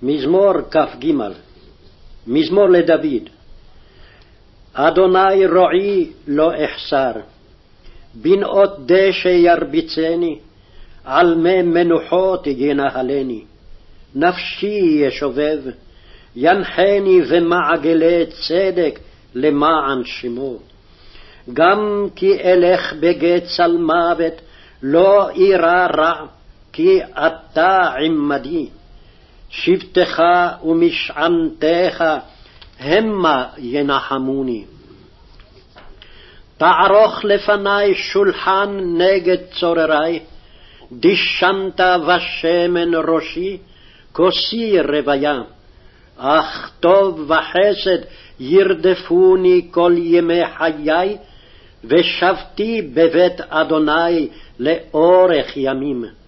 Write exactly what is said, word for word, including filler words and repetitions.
מזמור כ"ג. מזמור לדוד. אדוני רועי לא אחסר, בנאות דשא ירביצני, על מי מנוחות ינהלני. נפשי ישובב, ינחני במעגלי צדק למען שמו. גם כי אלך בגיא צל מוות, לא אירא רע, כי אתה עמדי. שבטך ומשענתך המה ינחמוני. תערוך לפני שולחן נגד צוררי, דשנת ושמן ראשי, כוסי רוויה. אך טוב וחסד ירדפוני כל ימי חיי, ושבתי בבית אדוני לאורך ימים.